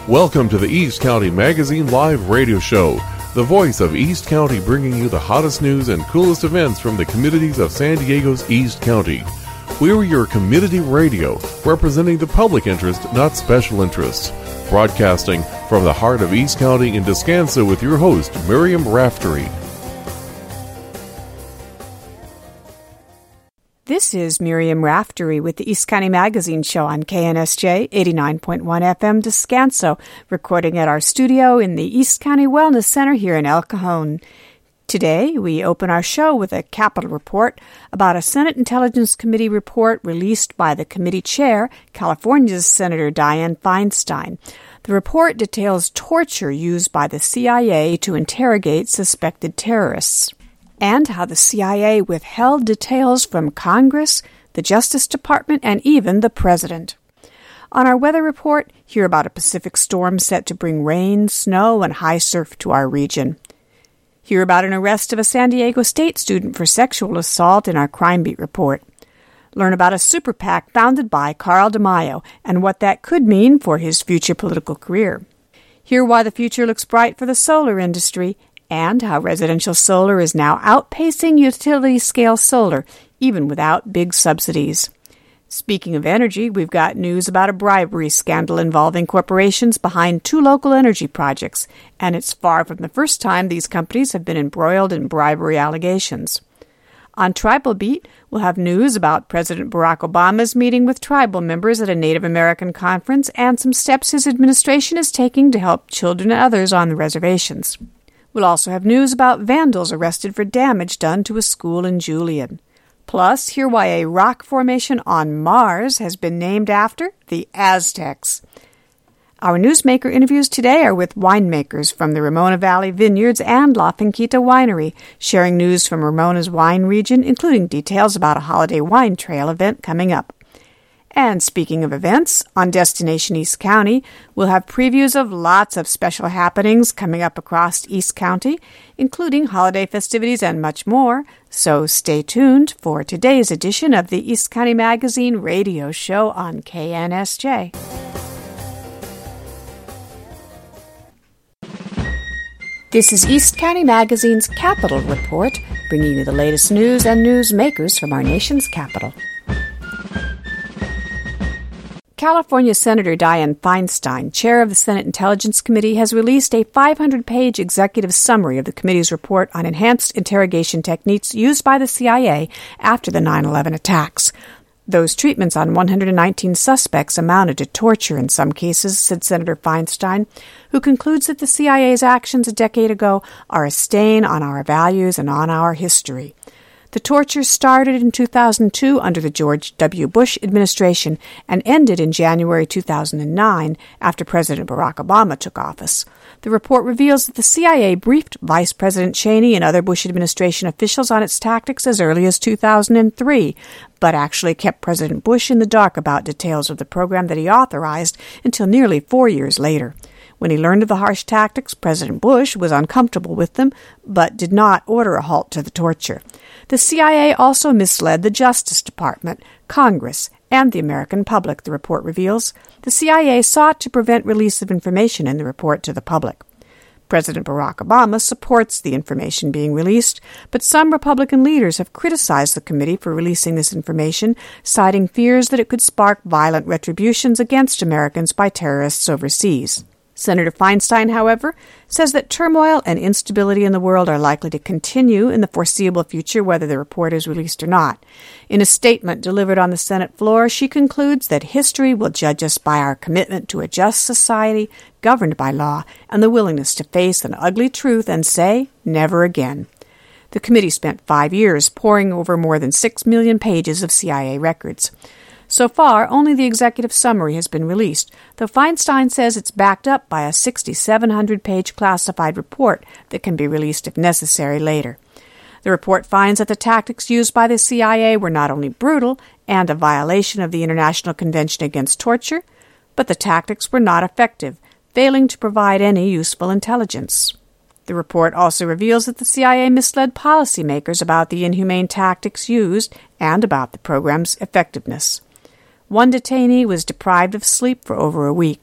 Welcome to the East County Magazine Live Radio Show, the voice of East County, bringing you the hottest news and coolest events from the communities of San Diego's East County. We're your community radio, representing the public interest, not special interests. Broadcasting from the heart of East County in Descanso with your host, Miriam Raftery. This is Miriam Raftery with the East County Magazine Show on KNSJ 89.1 FM Descanso, recording at our studio in the East County Wellness Center here in El Cajon. Today, we open our show with a Capitol report about a Senate Intelligence Committee report released by the committee chair, California's Senator Dianne Feinstein. The report details torture used by the CIA to interrogate suspected terrorists, and how the CIA withheld details from Congress, the Justice Department, and even the President. On our weather report, hear about a Pacific storm set to bring rain, snow, and high surf to our region. Hear about an arrest of a San Diego State student for sexual assault in our Crime Beat report. Learn about a super PAC founded by Carl DeMaio and what that could mean for his future political career. Hear why the future looks bright for the solar industry, and how residential solar is now outpacing utility-scale solar, even without big subsidies. Speaking of energy, we've got news about a bribery scandal involving corporations behind two local energy projects, and it's far from the first time these companies have been embroiled in bribery allegations. On Tribal Beat, we'll have news about President Barack Obama's meeting with tribal members at a Native American conference and some steps his administration is taking to help children and others on the reservations. We'll also have news about vandals arrested for damage done to a school in Julian. Plus, hear why a rock formation on Mars has been named after the Aztecs. Our newsmaker interviews today are with winemakers from the Ramona Valley Vineyards and La Finquita Winery, sharing news from Ramona's wine region, including details about a holiday wine trail event coming up. And speaking of events, on Destination East County, we'll have previews of lots of special happenings coming up across East County, including holiday festivities and much more. So stay tuned for today's edition of the East County Magazine Radio Show on KNSJ. This is East County Magazine's Capitol Report, bringing you the latest news and newsmakers from our nation's capital. California Senator Dianne Feinstein, chair of the Senate Intelligence Committee, has released a 500-page executive summary of the committee's report on enhanced interrogation techniques used by the CIA after the 9/11 attacks. Those treatments on 119 suspects amounted to torture in some cases, said Senator Feinstein, who concludes that the CIA's actions a decade ago are a stain on our values and on our history. The torture started in 2002 under the George W. Bush administration and ended in January 2009 after President Barack Obama took office. The report reveals that the CIA briefed Vice President Cheney and other Bush administration officials on its tactics as early as 2003, but actually kept President Bush in the dark about details of the program that he authorized until nearly 4 years later. When he learned of the harsh tactics, President Bush was uncomfortable with them, but did not order a halt to the torture. The CIA also misled the Justice Department, Congress, and the American public, the report reveals. The CIA sought to prevent release of information in the report to the public. President Barack Obama supports the information being released, but some Republican leaders have criticized the committee for releasing this information, citing fears that it could spark violent retributions against Americans by terrorists overseas. Senator Feinstein, however, says that turmoil and instability in the world are likely to continue in the foreseeable future, whether the report is released or not. In a statement delivered on the Senate floor, she concludes that history will judge us by our commitment to a just society governed by law and the willingness to face an ugly truth and say, never again. The committee spent 5 years poring over more than 6 million pages of CIA records. So far, only the executive summary has been released, though Feinstein says it's backed up by a 6,700-page classified report that can be released if necessary later. The report finds that the tactics used by the CIA were not only brutal and a violation of the International Convention Against Torture, but the tactics were not effective, failing to provide any useful intelligence. The report also reveals that the CIA misled policymakers about the inhumane tactics used and about the program's effectiveness. One detainee was deprived of sleep for over a week.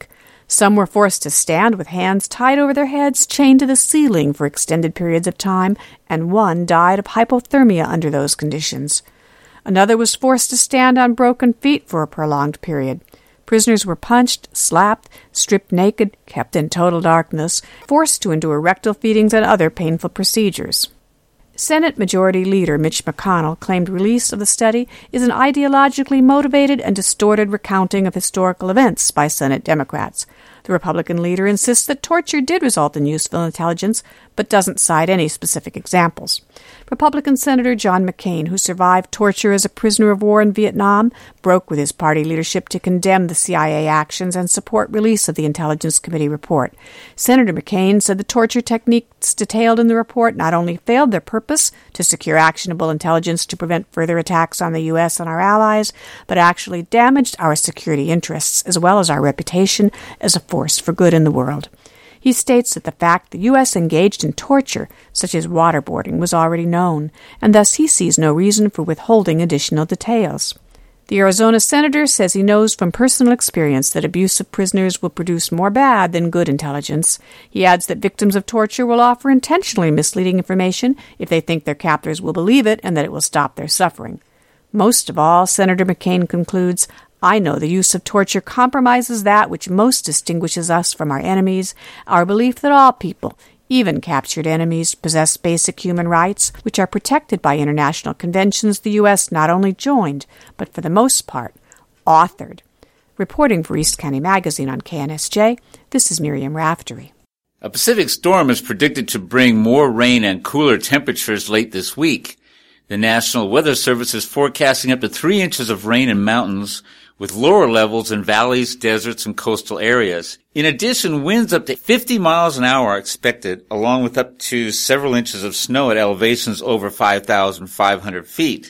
Some were forced to stand with hands tied over their heads, chained to the ceiling for extended periods of time, and one died of hypothermia under those conditions. Another was forced to stand on broken feet for a prolonged period. Prisoners were punched, slapped, stripped naked, kept in total darkness, forced to endure rectal feedings and other painful procedures. Senate Majority Leader Mitch McConnell claimed release of the study is an ideologically motivated and distorted recounting of historical events by Senate Democrats. The Republican leader insists that torture did result in useful intelligence, but doesn't cite any specific examples. Republican Senator John McCain, who survived torture as a prisoner of war in Vietnam, broke with his party leadership to condemn the CIA actions and support release of the Intelligence Committee report. Senator McCain said the torture techniques detailed in the report not only failed their purpose to secure actionable intelligence to prevent further attacks on the U.S. and our allies, but actually damaged our security interests as well as our reputation as a force for good in the world. He states that the fact the U.S. engaged in torture, such as waterboarding, was already known, and thus he sees no reason for withholding additional details. The Arizona senator says he knows from personal experience that abuse of prisoners will produce more bad than good intelligence. He adds that victims of torture will offer intentionally misleading information if they think their captors will believe it and that it will stop their suffering. Most of all, Senator McCain concludes, I know the use of torture compromises that which most distinguishes us from our enemies, our belief that all people, even captured enemies, possess basic human rights, which are protected by international conventions the U.S. not only joined, but for the most part, authored. Reporting for East County Magazine on KNSJ, this is Miriam Raftery. A Pacific storm is predicted to bring more rain and cooler temperatures late this week. The National Weather Service is forecasting up to 3 inches of rain in mountains, with lower levels in valleys, deserts, and coastal areas. In addition, winds up to 50 miles an hour are expected, along with up to several inches of snow at elevations over 5,500 feet.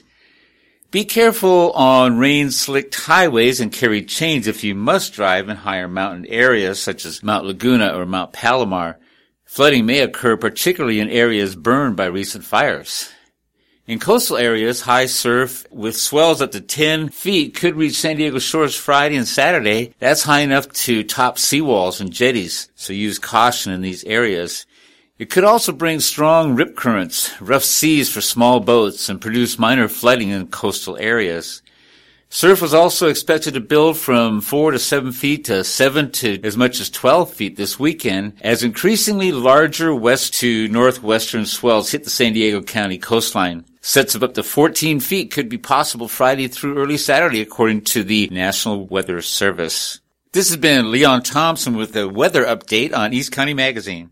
Be careful on rain-slicked highways and carry chains if you must drive in higher mountain areas such as Mount Laguna or Mount Palomar. Flooding may occur particularly in areas burned by recent fires. In coastal areas, high surf with swells up to 10 feet could reach San Diego shores Friday and Saturday. That's high enough to top seawalls and jetties, so use caution in these areas. It could also bring strong rip currents, rough seas for small boats, and produce minor flooding in coastal areas. Surf was also expected to build from 4 to 7 feet to 7 to as much as 12 feet this weekend as increasingly larger west to northwestern swells hit the San Diego County coastline. Sets of up to 14 feet could be possible Friday through early Saturday, according to the National Weather Service. This has been Leon Thompson with the weather update on East County Magazine.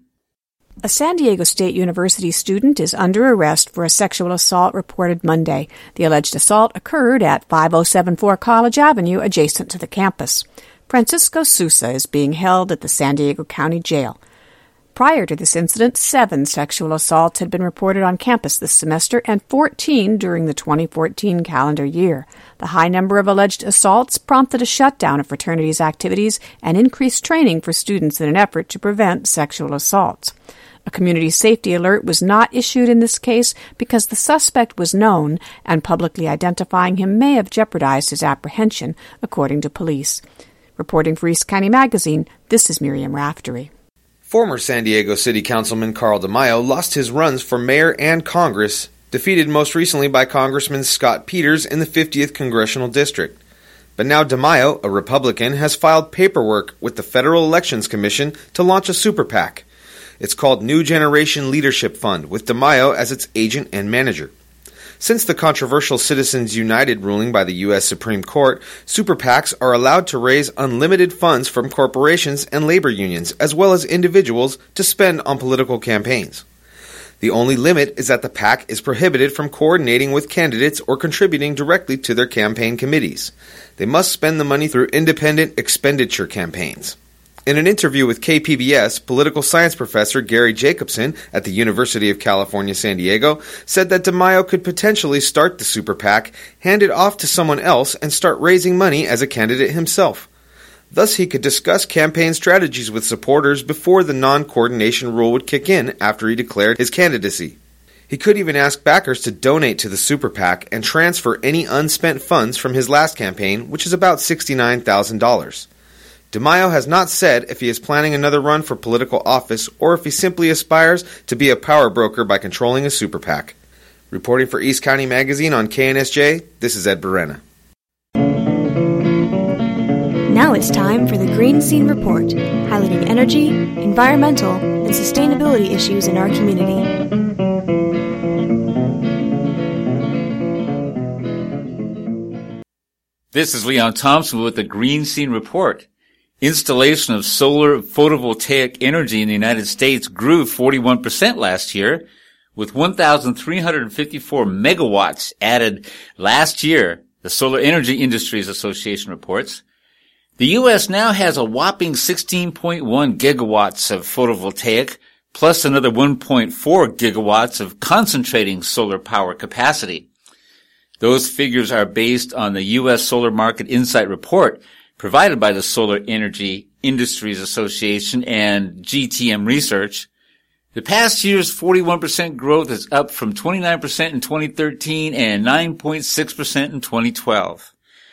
A San Diego State University student is under arrest for a sexual assault reported Monday. The alleged assault occurred at 5074 College Avenue, adjacent to the campus. Francisco Sousa is being held at the San Diego County Jail. Prior to this incident, 7 sexual assaults had been reported on campus this semester and 14 during the 2014 calendar year. The high number of alleged assaults prompted a shutdown of fraternities' activities and increased training for students in an effort to prevent sexual assaults. A community safety alert was not issued in this case because the suspect was known and publicly identifying him may have jeopardized his apprehension, according to police. Reporting for East County Magazine, this is Miriam Raftery. Former San Diego City Councilman Carl DeMaio lost his runs for mayor and Congress, defeated most recently by Congressman Scott Peters in the 50th Congressional District. But now DeMaio, a Republican, has filed paperwork with the Federal Elections Commission to launch a super PAC. It's called New Generation Leadership Fund, with DeMaio as its agent and manager. Since the controversial Citizens United ruling by the U.S. Supreme Court, super PACs are allowed to raise unlimited funds from corporations and labor unions, as well as individuals, to spend on political campaigns. The only limit is that the PAC is prohibited from coordinating with candidates or contributing directly to their campaign committees. They must spend the money through independent expenditure campaigns. In an interview with KPBS, political science professor Gary Jacobson at the University of California, San Diego, said that DeMaio could potentially start the super PAC, hand it off to someone else, and start raising money as a candidate himself. Thus, he could discuss campaign strategies with supporters before the non-coordination rule would kick in after he declared his candidacy. He could even ask backers to donate to the super PAC and transfer any unspent funds from his last campaign, which is about $69,000. DeMaio has not said if he is planning another run for political office or if he simply aspires to be a power broker by controlling a super PAC. Reporting for East County Magazine on KNSJ, this is Ed Berena. Now it's time for the Green Scene Report, highlighting energy, environmental, and sustainability issues in our community. This is Leon Thompson with the Green Scene Report. Installation of solar photovoltaic energy in the United States grew 41% last year, with 1,354 megawatts added last year, the Solar Energy Industries Association reports. The U.S. now has a whopping 16.1 gigawatts of photovoltaic, plus another 1.4 gigawatts of concentrating solar power capacity. Those figures are based on the U.S. Solar Market Insight Report provided by the Solar Energy Industries Association and GTM Research. The past year's 41% growth is up from 29% in 2013 and 9.6% in 2012.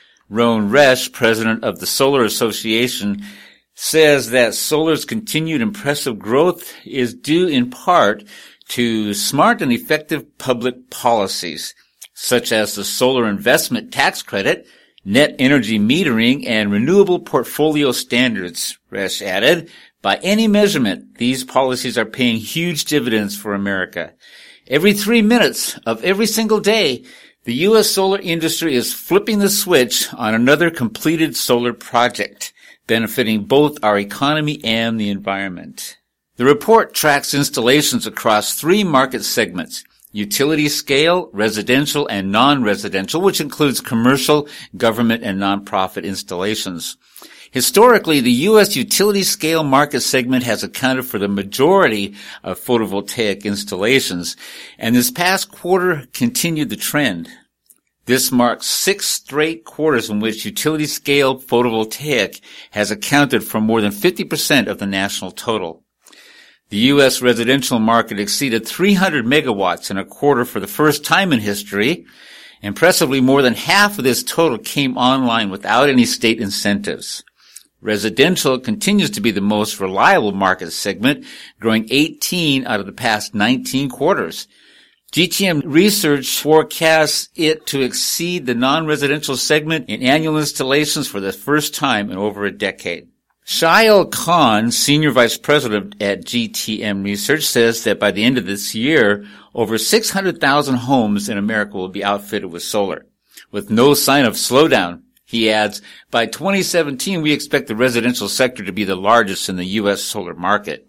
Roan Resch, president of the Solar Association, says that solar's continued impressive growth is due in part to smart and effective public policies, such as the Solar Investment Tax Credit, net energy metering, and renewable portfolio standards, Resch added. By any measurement, these policies are paying huge dividends for America. Every 3 minutes of every single day, the U.S. solar industry is flipping the switch on another completed solar project, benefiting both our economy and the environment. The report tracks installations across 3 market segments: utility scale, residential, and non-residential, which includes commercial, government, and nonprofit installations. Historically, the U.S. utility scale market segment has accounted for the majority of photovoltaic installations, and this past quarter continued the trend. This marks 6 straight quarters in which utility scale photovoltaic has accounted for more than 50% of the national total. The U.S. residential market exceeded 300 megawatts in a quarter for the first time in history. Impressively, more than half of this total came online without any state incentives. Residential continues to be the most reliable market segment, growing 18 out of the past 19 quarters. GTM Research forecasts it to exceed the non-residential segment in annual installations for the first time in over a decade. Shail Khan, Senior Vice President at GTM Research, says that by the end of this year, over 600,000 homes in America will be outfitted with solar, with no sign of slowdown. He adds, by 2017, we expect the residential sector to be the largest in the U.S. solar market.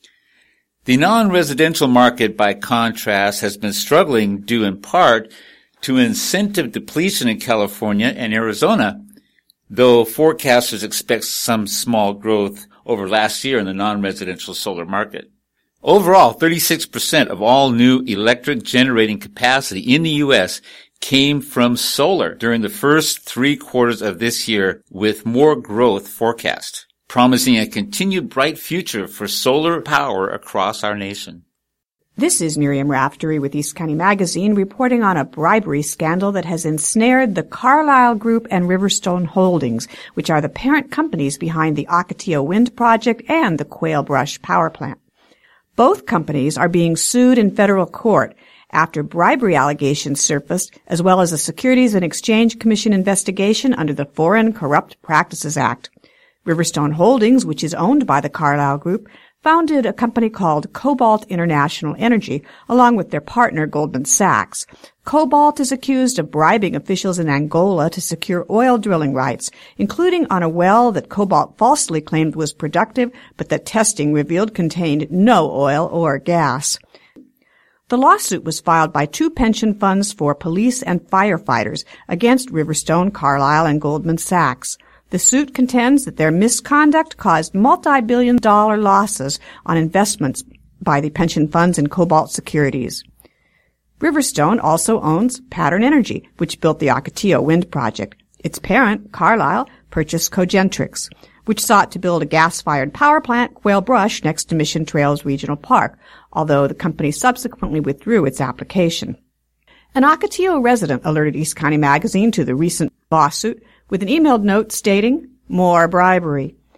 The non-residential market, by contrast, has been struggling due in part to incentive depletion in California and Arizona, though forecasters expect some small growth over last year in the non-residential solar market. Overall, 36% of all new electric generating capacity in the U.S. came from solar during the first 3 quarters of this year, with more growth forecast, promising a continued bright future for solar power across our nation. This is Miriam Raftery with East County Magazine reporting on a bribery scandal that has ensnared the Carlyle Group and Riverstone Holdings, which are the parent companies behind the Ocotillo Wind Project and the Quail Brush Power Plant. Both companies are being sued in federal court after bribery allegations surfaced, as well as a Securities and Exchange Commission investigation under the Foreign Corrupt Practices Act. Riverstone Holdings, which is owned by the Carlyle Group, founded a company called Cobalt International Energy, along with their partner Goldman Sachs. Cobalt is accused of bribing officials in Angola to secure oil drilling rights, including on a well that Cobalt falsely claimed was productive, but that testing revealed contained no oil or gas. The lawsuit was filed by 2 pension funds for police and firefighters against Riverstone, Carlyle, and Goldman Sachs. The suit contends that their misconduct caused multi-billion-dollar losses on investments by the pension funds in Cobalt securities. Riverstone also owns Pattern Energy, which built the Ocotillo Wind Project. Its parent, Carlyle, purchased Cogentrix, which sought to build a gas-fired power plant, Quail Brush, next to Mission Trails Regional Park, although the company subsequently withdrew its application. An Ocotillo resident alerted East County Magazine to the recent lawsuit with an emailed note stating, "More bribery."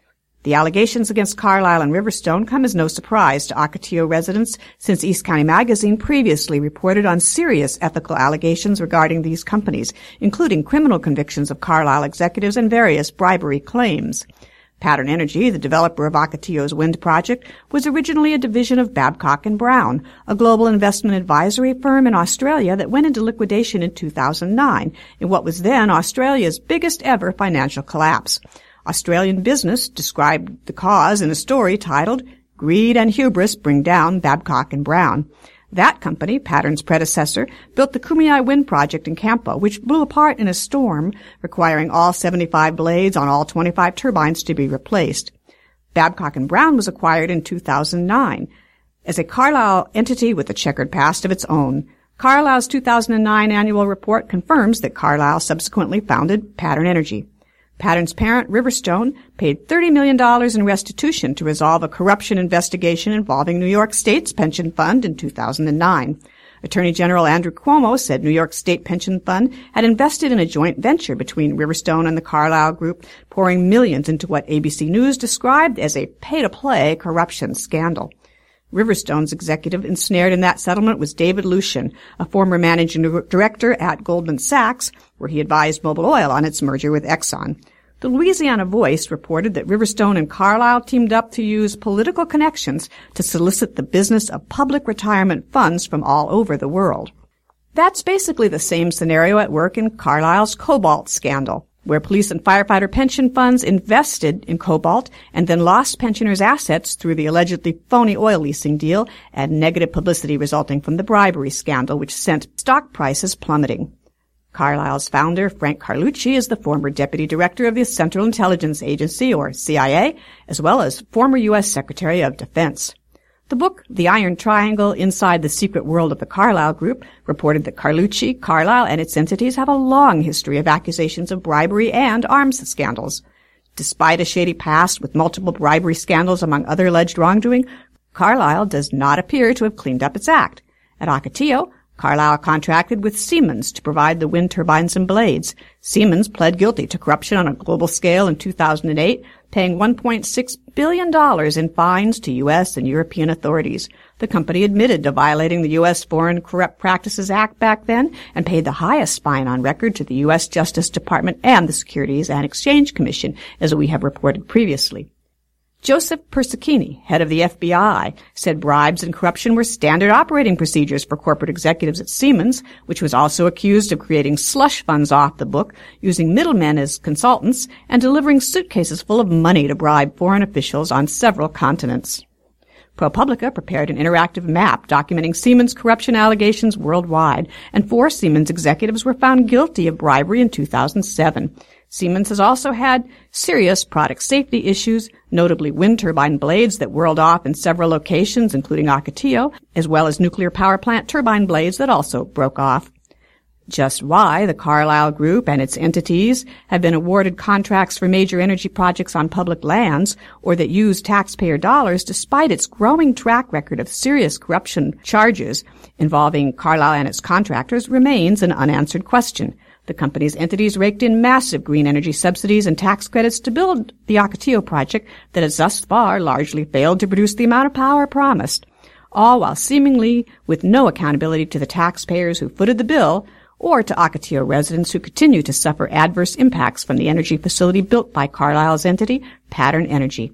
The allegations against Carlisle and Riverstone come as no surprise to Ocotillo residents, since East County Magazine previously reported on serious ethical allegations regarding these companies, including criminal convictions of Carlisle executives and various bribery claims. Pattern Energy, the developer of Ocotillo's wind project, was originally a division of Babcock & Brown, a global investment advisory firm in Australia that went into liquidation in 2009 in what was then Australia's biggest ever financial collapse. Australian Business described the cause in a story titled "Greed and Hubris Bring Down Babcock & Brown." That company, Pattern's predecessor, built the Kumeyaay Wind Project in Campo, which blew apart in a storm, requiring all 75 blades on all 25 turbines to be replaced. Babcock & Brown was acquired in 2009 as a Carlisle entity with a checkered past of its own. Carlisle's 2009 annual report confirms that Carlisle subsequently founded Pattern Energy. Pattern's parent, Riverstone, paid $30 million in restitution to resolve a corruption investigation involving New York State's pension fund in 2009. Attorney General Andrew Cuomo said New York State Pension Fund had invested in a joint venture between Riverstone and the Carlisle Group, pouring millions into what ABC News described as a pay-to-play corruption scandal. Riverstone's executive ensnared in that settlement was David Lucian, a former managing director at Goldman Sachs, where he advised Mobil Oil on its merger with Exxon. The Louisiana Voice reported that Riverstone and Carlisle teamed up to use political connections to solicit the business of public retirement funds from all over the world. That's basically the same scenario at work in Carlisle's Cobalt scandal, where police and firefighter pension funds invested in Cobalt and then lost pensioners' assets through the allegedly phony oil leasing deal and negative publicity resulting from the bribery scandal, which sent stock prices plummeting. Carlisle's founder, Frank Carlucci, is the former deputy director of the Central Intelligence Agency, or CIA, as well as former U.S. Secretary of Defense. The book, The Iron Triangle, Inside the Secret World of the Carlisle Group, reported that Carlucci, Carlisle, and its entities have a long history of accusations of bribery and arms scandals. Despite a shady past with multiple bribery scandals among other alleged wrongdoing, Carlisle does not appear to have cleaned up its act. At Ocotillo, Carlisle contracted with Siemens to provide the wind turbines and blades. Siemens pled guilty to corruption on a global scale in 2008, paying $1.6 billion in fines to U.S. and European authorities. The company admitted to violating the U.S. Foreign Corrupt Practices Act back then and paid the highest fine on record to the U.S. Justice Department and the Securities and Exchange Commission, as we have reported previously. Joseph Persicchini, head of the FBI, said bribes and corruption were standard operating procedures for corporate executives at Siemens, which was also accused of creating slush funds off the book, using middlemen as consultants, and delivering suitcases full of money to bribe foreign officials on several continents. ProPublica prepared an interactive map documenting Siemens corruption allegations worldwide, and 4 Siemens executives were found guilty of bribery in 2007. Siemens has also had serious product safety issues, notably wind turbine blades that whirled off in several locations, including Ocotillo, as well as nuclear power plant turbine blades that also broke off. Just why the Carlisle Group and its entities have been awarded contracts for major energy projects on public lands or that use taxpayer dollars despite its growing track record of serious corruption charges involving Carlisle and its contractors remains an unanswered question. The company's entities raked in massive green energy subsidies and tax credits to build the Ocotillo project that has thus far largely failed to produce the amount of power promised, all while seemingly with no accountability to the taxpayers who footed the bill or to Ocotillo residents who continue to suffer adverse impacts from the energy facility built by Carlisle's entity, Pattern Energy.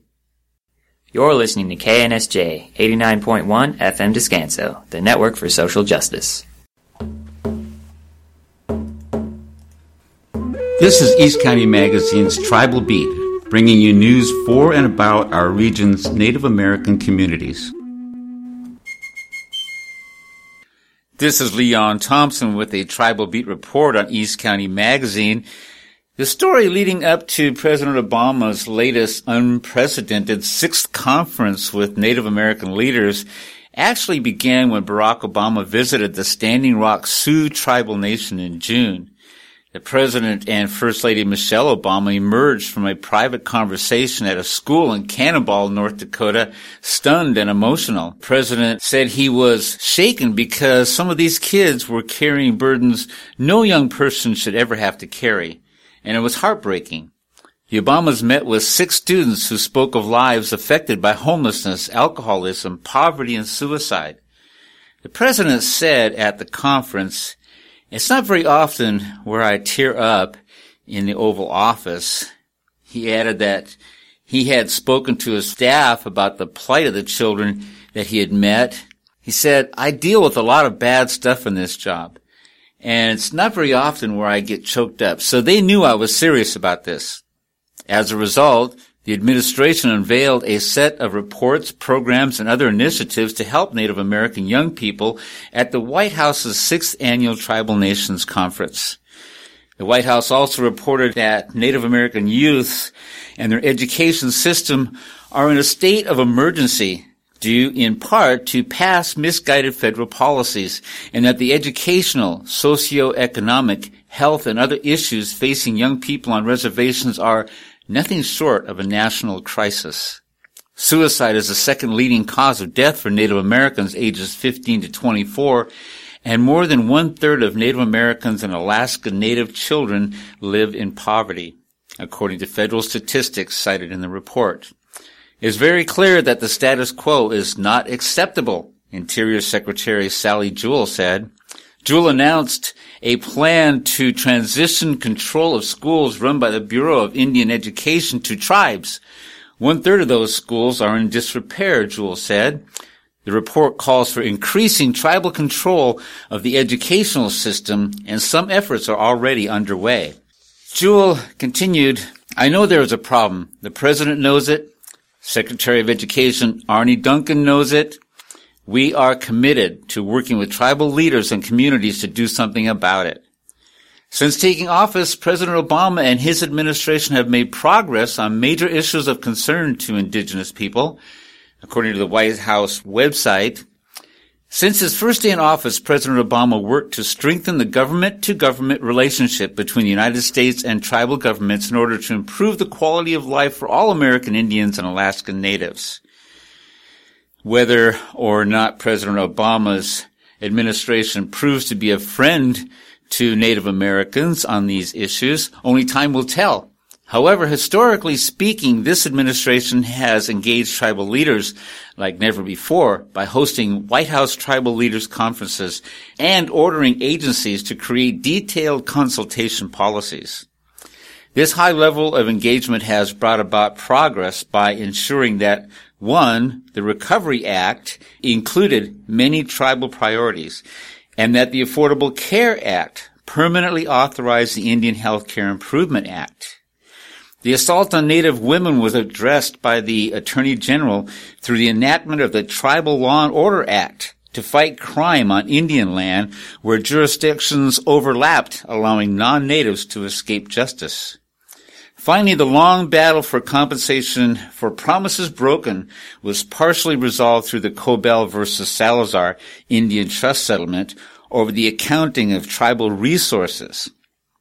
You're listening to KNSJ 89.1 FM Descanso, the network for social justice. This is East County Magazine's Tribal Beat, bringing you news for and about our region's Native American communities. This is Leon Thompson with a Tribal Beat report on East County Magazine. The story leading up to President Obama's latest unprecedented 6th conference with Native American leaders actually began when Barack Obama visited the Standing Rock Sioux Tribal Nation in June. The President and First Lady Michelle Obama emerged from a private conversation at a school in Cannonball, North Dakota, stunned and emotional. The President said he was shaken because some of these kids were carrying burdens no young person should ever have to carry, and it was heartbreaking. The Obamas met with 6 students who spoke of lives affected by homelessness, alcoholism, poverty, and suicide. The president said at the conference, "It's not very often where I tear up in the Oval Office." He added that he had spoken to his staff about the plight of the children that he had met. He said, "I deal with a lot of bad stuff in this job, and it's not very often where I get choked up." So they knew I was serious about this. As a result, the administration unveiled a set of reports, programs, and other initiatives to help Native American young people at the White House's 6th Annual Tribal Nations Conference. The White House also reported that Native American youth and their education system are in a state of emergency due in part to past misguided federal policies, and that the educational, socioeconomic, health, and other issues facing young people on reservations are nothing short of a national crisis. Suicide is the second leading cause of death for Native Americans ages 15 to 24, and more than 1/3 of Native Americans and Alaska Native children live in poverty, according to federal statistics cited in the report. It is very clear that the status quo is not acceptable, Interior Secretary Sally Jewell said. Jewell announced a plan to transition control of schools run by the Bureau of Indian Education to tribes. 1/3 of those schools are in disrepair, Jewell said. The report calls for increasing tribal control of the educational system, and some efforts are already underway. Jewell continued, "I know there is a problem. The President knows it. Secretary of Education Arne Duncan knows it. We are committed to working with tribal leaders and communities to do something about it." Since taking office, President Obama and his administration have made progress on major issues of concern to indigenous people, according to the White House website. Since his first day in office, President Obama worked to strengthen the government-to-government relationship between the United States and tribal governments in order to improve the quality of life for all American Indians and Alaskan Natives. Whether or not President Obama's administration proves to be a friend to Native Americans on these issues, only time will tell. However, historically speaking, this administration has engaged tribal leaders like never before by hosting White House Tribal Leaders Conferences and ordering agencies to create detailed consultation policies. This high level of engagement has brought about progress by ensuring that, 1, the Recovery Act included many tribal priorities, and that the Affordable Care Act permanently authorized the Indian Health Care Improvement Act. The assault on Native women was addressed by the Attorney General through the enactment of the Tribal Law and Order Act to fight crime on Indian land where jurisdictions overlapped, allowing non-natives to escape justice. Finally, the long battle for compensation for promises broken was partially resolved through the Cobell versus Salazar Indian Trust Settlement over the accounting of tribal resources.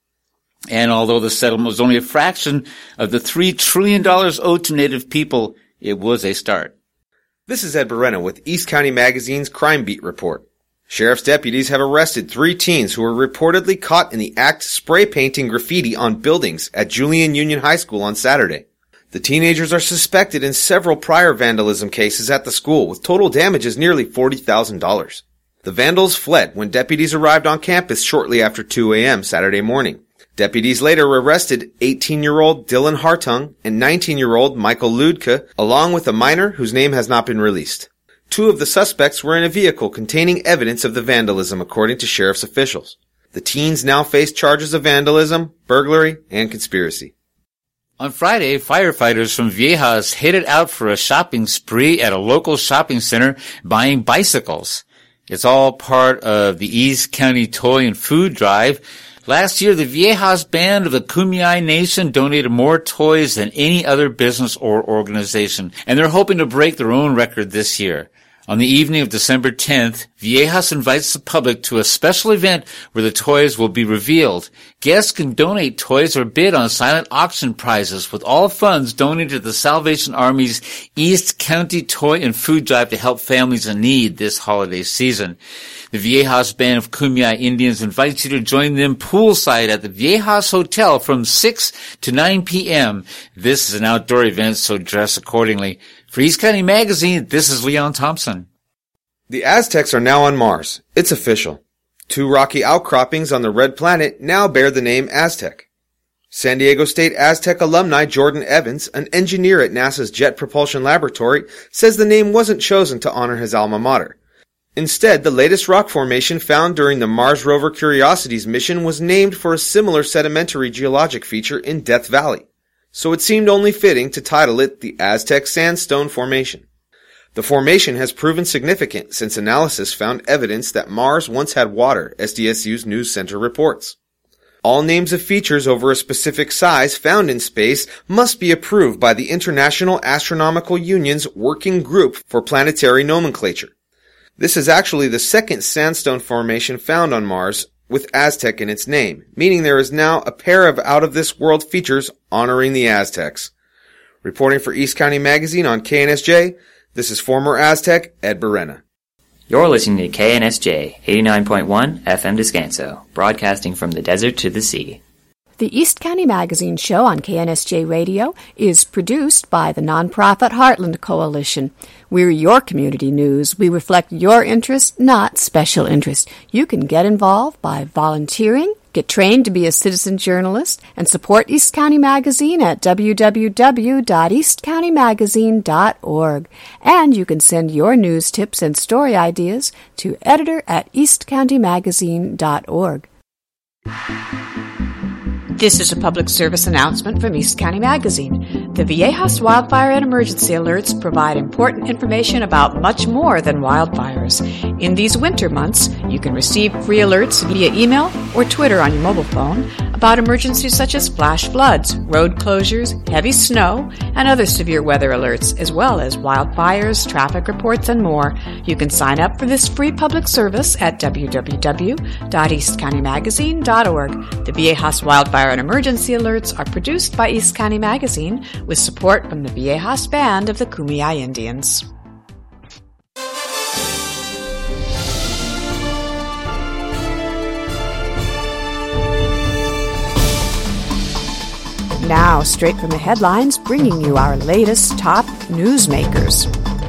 And although the settlement was only a fraction of the $3 trillion owed to Native people, it was a start. This is Ed Berena with East County Magazine's Crime Beat Report. Sheriff's deputies have arrested 3 teens who were reportedly caught in the act spray painting graffiti on buildings at Julian Union High School on Saturday. The teenagers are suspected in several prior vandalism cases at the school, with total damages nearly $40,000. The vandals fled when deputies arrived on campus shortly after 2 a.m. Saturday morning. Deputies later arrested 18-year-old Dylan Hartung and 19-year-old Michael Ludke, along with a minor whose name has not been released. 2 of the suspects were in a vehicle containing evidence of the vandalism, according to sheriff's officials. The teens now face charges of vandalism, burglary, and conspiracy. On Friday, firefighters from Viejas headed out for a shopping spree at a local shopping center buying bicycles. It's all part of the East County Toy and Food Drive. Last year, the Viejas Band of the Kumeyaay Nation donated more toys than any other business or organization, and they're hoping to break their own record this year. On the evening of December 10th, Viejas invites the public to a special event where the toys will be revealed. Guests can donate toys or bid on silent auction prizes, with all funds donated to the Salvation Army's East County Toy and Food Drive to help families in need this holiday season. The Viejas Band of Kumeyaay Indians invites you to join them poolside at the Viejas Hotel from 6 to 9 p.m. This is an outdoor event, so dress accordingly. For East County Magazine, this is Leon Thompson. The Aztecs are now on Mars. It's official. 2 rocky outcroppings on the red planet now bear the name Aztec. San Diego State Aztec alumni Jordan Evans, an engineer at NASA's Jet Propulsion Laboratory, says the name wasn't chosen to honor his alma mater. Instead, the latest rock formation found during the Mars rover Curiosity's mission was named for a similar sedimentary geologic feature in Death Valley, so it seemed only fitting to title it the Aztec Sandstone Formation. The formation has proven significant since analysis found evidence that Mars once had water, SDSU's News Center reports. All names of features over a specific size found in space must be approved by the International Astronomical Union's Working Group for Planetary Nomenclature. This is actually the second sandstone formation found on Mars with Aztec in its name, meaning there is now a pair of out-of-this-world features honoring the Aztecs. Reporting for East County Magazine on KNSJ, this is former Aztec Ed Barrena. You're listening to KNSJ 89.1 FM Descanso, broadcasting from the desert to the sea. The East County Magazine show on KNSJ Radio is produced by the nonprofit Heartland Coalition. We're your community news. We reflect your interest, not special interest. You can get involved by volunteering, get trained to be a citizen journalist, and support East County Magazine at www.eastcountymagazine.org. And you can send your news tips and story ideas to editor@eastcountymagazine.org. This is a public service announcement from East County Magazine. The Viejas Wildfire and Emergency Alerts provide important information about much more than wildfires. In these winter months, you can receive free alerts via email or Twitter on your mobile phone about emergencies such as flash floods, road closures, heavy snow, and other severe weather alerts, as well as wildfires, traffic reports, and more. You can sign up for this free public service at www.eastcountymagazine.org. The Viejas Wildfire and Emergency Alerts are produced by East County Magazine with support from the Viejas Band of the Kumeyaay Indians. Now, straight from the headlines, bringing you our latest top newsmakers.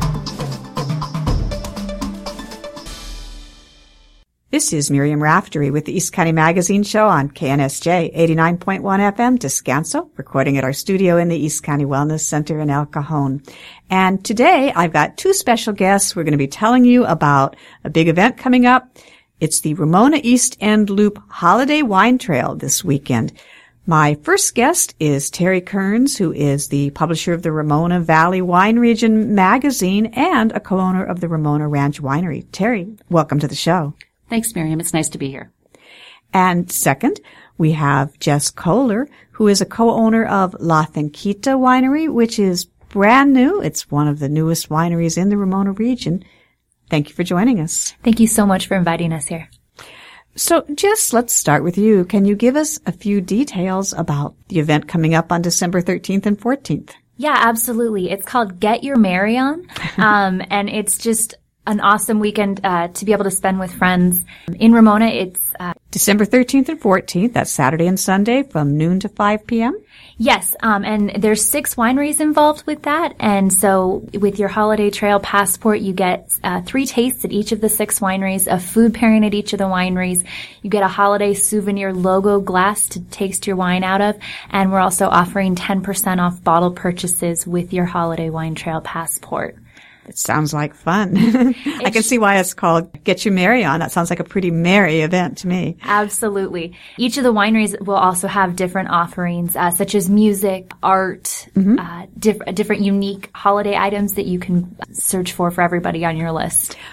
This is Miriam Raftery with the East County Magazine show on KNSJ 89.1 FM Descanso, recording at our studio in the East County Wellness Center in El Cajon. And today I've got 2 special guests. We're going to be telling you about a big event coming up. It's the Ramona East End Loop Holiday Wine Trail this weekend. My first guest is Terry Kearns, who is the publisher of the Ramona Valley Wine Region magazine and a co-owner of the Ramona Ranch Winery. Terry, welcome to the show. Thanks, Miriam. It's nice to be here. And second, we have Jess Kohler, who is a co-owner of La Finquita Winery, which is brand new. It's one of the newest wineries in the Ramona region. Thank you for joining us. Thank you so much for inviting us here. So, Jess, let's start with you. Can you give us a few details about the event coming up on December 13th and 14th? Yeah, absolutely. It's called Get Your Merry On, and it's just an awesome weekend to be able to spend with friends. In Ramona, it's December 13th and 14th. That's Saturday and Sunday from noon to 5 p.m.? Yes, and there's 6 wineries involved with that. And so with your holiday trail passport, you get 3 tastes at each of the 6 wineries, a food pairing at each of the wineries. You get a holiday souvenir logo glass to taste your wine out of. And we're also offering 10% off bottle purchases with your holiday wine trail passport. It sounds like fun. I can see why it's called Get Your Merry On. That sounds like a pretty merry event to me. Absolutely. Each of the wineries will also have different offerings, such as music, art, different unique holiday items that you can search for everybody on your list.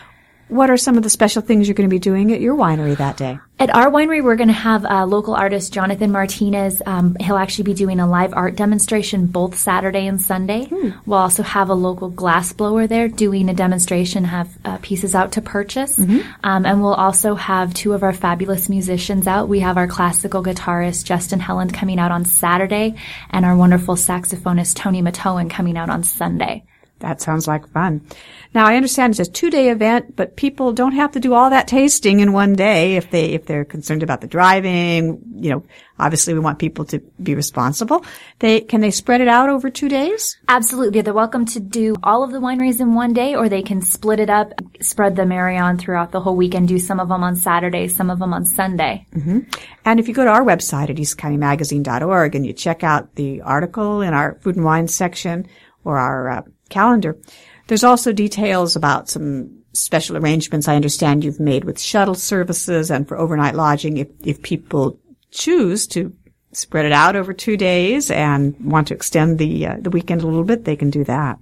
What are some of the special things you're going to be doing at your winery that day? At our winery, we're going to have local artist Jonathan Martinez. He'll actually be doing a live art demonstration both Saturday and Sunday. We'll also have a local glass blower there doing a demonstration, have pieces out to purchase. And we'll also have two of our fabulous musicians out. We have our classical guitarist Justin Helland coming out on Saturday and our wonderful saxophonist Tony Matoan coming out on Sunday. That sounds like fun. Now, I understand it's a 2-day event, but people don't have to do all that tasting in one day if they're concerned about the driving. You know, obviously we want people to be responsible. Can they spread it out over 2 days? Absolutely. They're welcome to do all of the wineries in one day, or they can split it up, spread the Marion throughout the whole weekend, do some of them on Saturday, some of them on Sunday. And if you go to our website at eastcountymagazine.org and you check out the article in our food and wine section or our calendar, there's also details about some special arrangements I understand you've made with shuttle services and for overnight lodging. If people choose to spread it out over 2 days and want to extend the weekend a little bit, they can do that.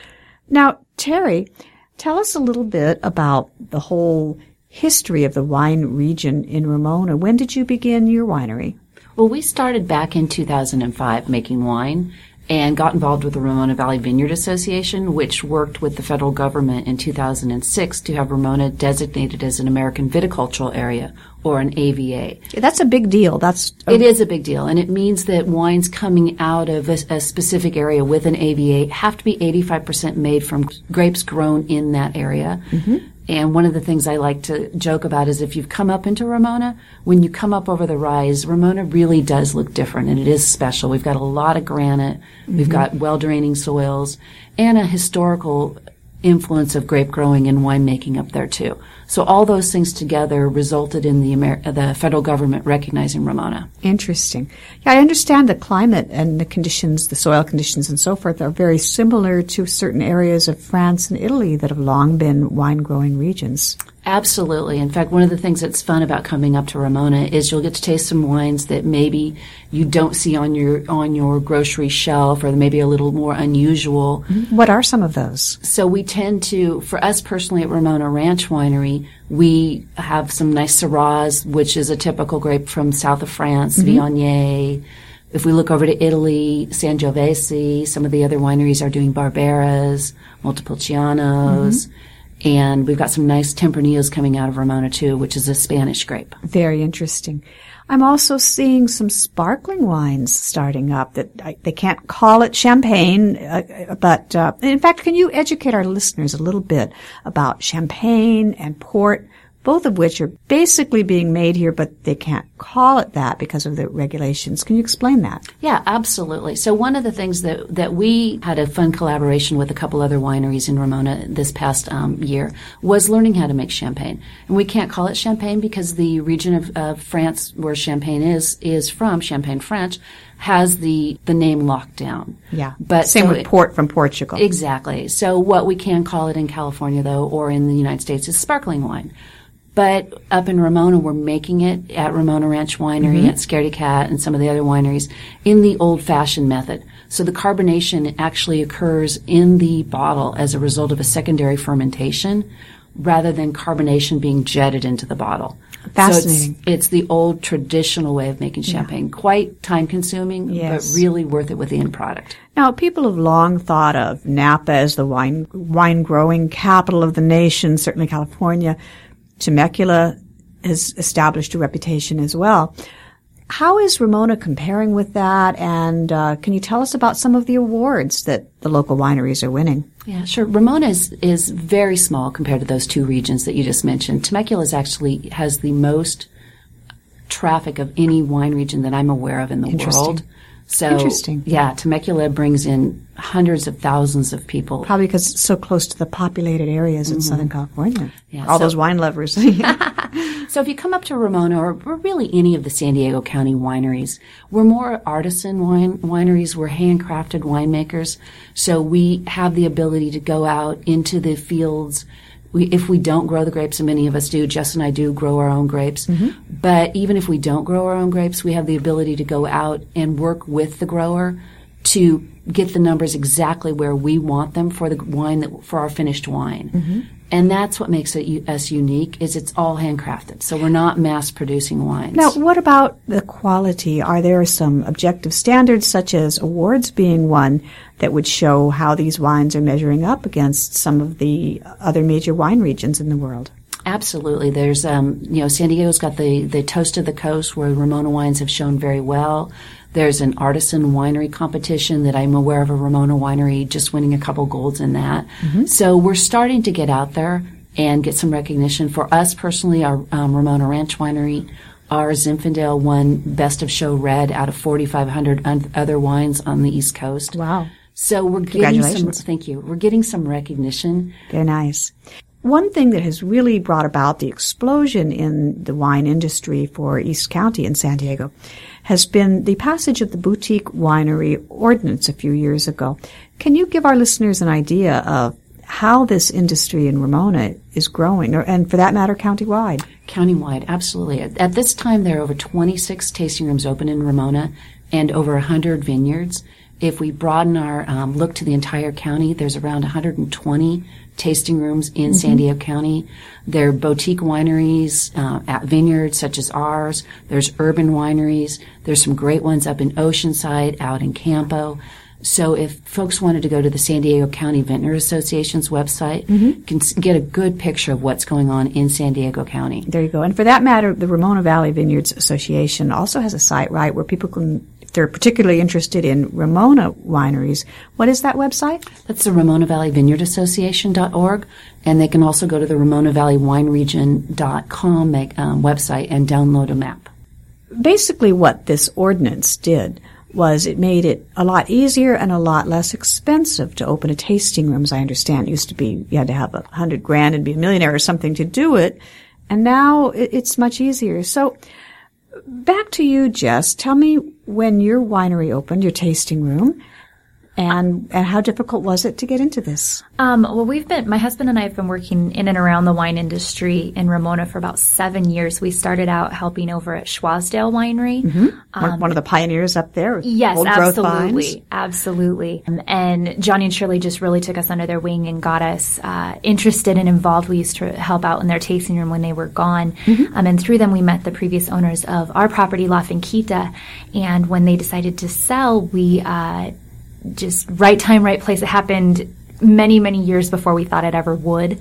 Now, Terry, tell us a little bit about the whole history of the wine region in Ramona. When did you begin your winery? Well, we started back in 2005 making wine, and got involved with the Ramona Valley Vineyard Association, which worked with the federal government in 2006 to have Ramona designated as an American Viticultural Area, or an AVA. That's a big deal. It is a big deal, and it means that wines coming out of a specific area with an AVA have to be 85% made from grapes grown in that area. And one of the things I like to joke about is if you've come up into Ramona, when you come up over the rise, Ramona really does look different, and it is special. We've got a lot of granite. We've got well-draining soils and a historical influence of grape growing and winemaking up there, too. So all those things together resulted in the federal government recognizing Ramona. Interesting. Yeah, I understand the climate and the conditions, the soil conditions and so forth are very similar to certain areas of France and Italy that have long been wine-growing regions. Absolutely. In fact, one of the things that's fun about coming up to Ramona is you'll get to taste some wines that maybe you don't see on your grocery shelf, or maybe a little more unusual. What are some of those? So we tend to, for us personally at Ramona Ranch Winery, we have some nice Syrahs, which is a typical grape from south of France, Viognier. If we look over to Italy, Sangiovese, some of the other wineries are doing Barberas, Montepulcianos. And we've got some nice Tempranillos coming out of Ramona, too, which is a Spanish grape. Very interesting. I'm also seeing some sparkling wines starting up that they can't call it champagne, but in fact, can you educate our listeners a little bit about champagne and port, both of which are basically being made here, but they can't call it that because of the regulations. Can you explain that? Yeah, absolutely. So one of the things that we had a fun collaboration with a couple other wineries in Ramona this past year was learning how to make champagne. And we can't call it champagne because the region of France where champagne is from, Champagne French, has the name locked down. Yeah. But same with port from Portugal. Exactly. So what we can call it in California, though, or in the United States, is sparkling wine. But up in Ramona, we're making it at Ramona Ranch Winery, at Scaredy Cat, and some of the other wineries in the old-fashioned method. So the carbonation actually occurs in the bottle as a result of a secondary fermentation rather than carbonation being jetted into the bottle. Fascinating. So it's the old traditional way of making champagne. Quite time-consuming, but really worth it with the end product. Now, people have long thought of Napa as the wine-growing capital of the nation, certainly California. Temecula has established a reputation as well. How is Ramona comparing with that? And can you tell us about some of the awards that the local wineries are winning? Yeah, sure. Ramona is very small compared to those two regions that you just mentioned. Temecula actually has the most traffic of any wine region that I'm aware of in the world. So, interesting. Yeah, Temecula brings in hundreds of thousands of people. Probably because it's so close to the populated areas in Southern California. Yeah, those wine lovers. So if you come up to Ramona or really any of the San Diego County wineries, we're more artisan wineries. We're handcrafted winemakers. So we have the ability to go out into the fields. If we don't grow the grapes, and many of us do, Jess and I do grow our own grapes, but even if we don't grow our own grapes, we have the ability to go out and work with the grower to get the numbers exactly where we want them for the wine, for our finished wine. And that's what makes us unique, is it's all handcrafted. So we're not mass-producing wines. Now, what about the quality? Are there some objective standards, such as awards being one, that would show how these wines are measuring up against some of the other major wine regions in the world? Absolutely. There's, San Diego's got the Toast of the Coast, where Ramona wines have shown very well. There's an artisan winery competition that I'm aware of, a Ramona winery just winning a couple golds in that. Mm-hmm. So we're starting to get out there and get some recognition. For us personally, our Ramona Ranch winery, our Zinfandel won Best of Show Red out of 4,500 other wines on the East Coast. Wow. So we're getting thank you. We're getting some recognition. Very nice. One thing that has really brought about the explosion in the wine industry for East County in San Diego has been the passage of the Boutique Winery Ordinance a few years ago. Can you give our listeners an idea of how this industry in Ramona is growing, and for that matter, countywide? Countywide, absolutely. At this time, there are over 26 tasting rooms open in Ramona and over 100 vineyards. If we broaden our look to the entire county, there's around 120 tasting rooms in San Diego County. There are boutique wineries at vineyards such as ours. There's urban wineries. There's some great ones up in Oceanside, out in Campo. So if folks wanted to go to the San Diego County Vintner Association's website, can get a good picture of what's going on in San Diego County. There you go. And for that matter, the Ramona Valley Vineyards Association also has a site, right, where people can, if they're particularly interested in Ramona wineries, what is that website? That's the Ramona Valley Vineyard Association.org, and they can also go to the Ramona Valley Wineregion.com website and download a map. Basically what this ordinance did was it made it a lot easier and a lot less expensive to open a tasting room, as I understand. It used to be you had to have $100,000 and be a millionaire or something to do it, and now it's much easier. So back to you, Jess. Tell me when your winery opened, your tasting room, and how difficult was it to get into this? Well, my husband and I have been working in and around the wine industry in Ramona for about 7 years. We started out helping over at Schwazdale Winery. Mm-hmm. One of the pioneers up there. Yes, old absolutely. Growth vines. Absolutely. And Johnny and Shirley just really took us under their wing and got us interested and involved. We used to help out in their tasting room when they were gone. And through them, we met the previous owners of our property, La Finquita. And when they decided to sell, we just right time, right place. It happened many, many years before we thought it ever would.